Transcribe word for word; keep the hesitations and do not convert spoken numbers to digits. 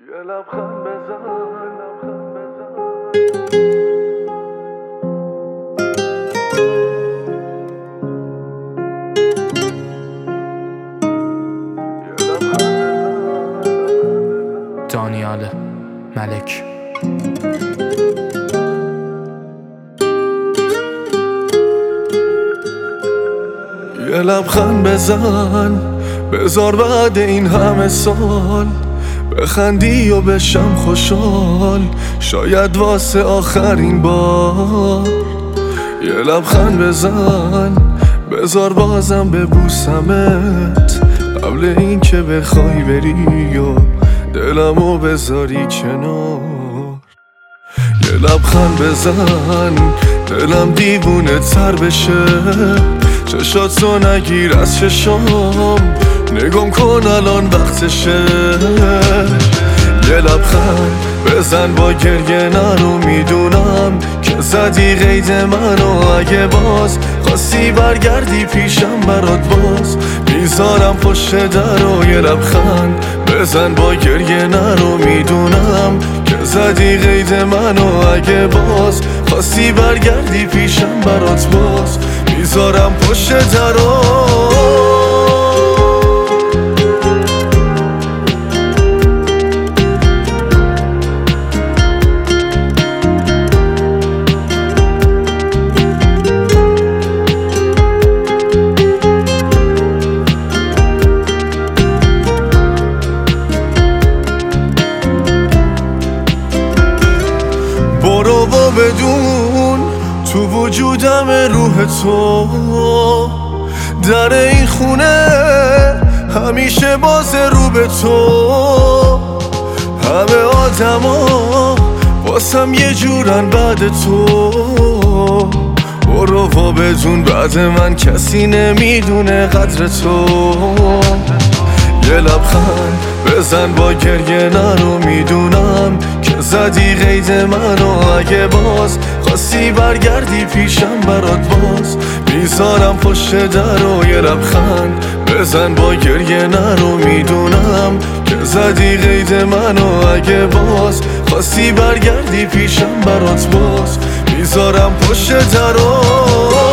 یه لبخند بزن دانیال ملک. یه لبخند بزن بذار بعد این همه سال بخندی و بشم خوشحال، شاید واسه آخرین بار. یه لبخند بزن بذار بازم ببوسمت قبل این که بخوای بری و دلمو بذاری کنار. یه لبخند بزن دلم دیوونه تر بشه، چشاتو نگیر از چشام، نگم کن الان وقتشه. یه لبخند بزن با گریه نرو، میدونم که زدی قید منو، اگه باز خواستی برگردی پیشم برات باز میذارم پشت درو. یه لبخند بزن با گریه نرو، میدونم که زدی قید منو، اگه باز خواستی برگردی پیشم برات باز میذارم پشت درو. برو و بدون تو وجودم روح تو، در این خونه همیشه باز رو به تو. همه آدما واسم یه جورن بعد تو. برو و بدون بعد من کسی نمیدونه قدر تو. یه لبخند بزن با گریه نرو، میدونم که زدی قید منو، اگه باز خواستی برگردی پیشم برات باز میذارم پشت درو. یه لبخند بزن با گریه نرو، میدونم که زدی قید منو، اگه باز خواستی برگردی پیشم برات باز میذارم پشت درو.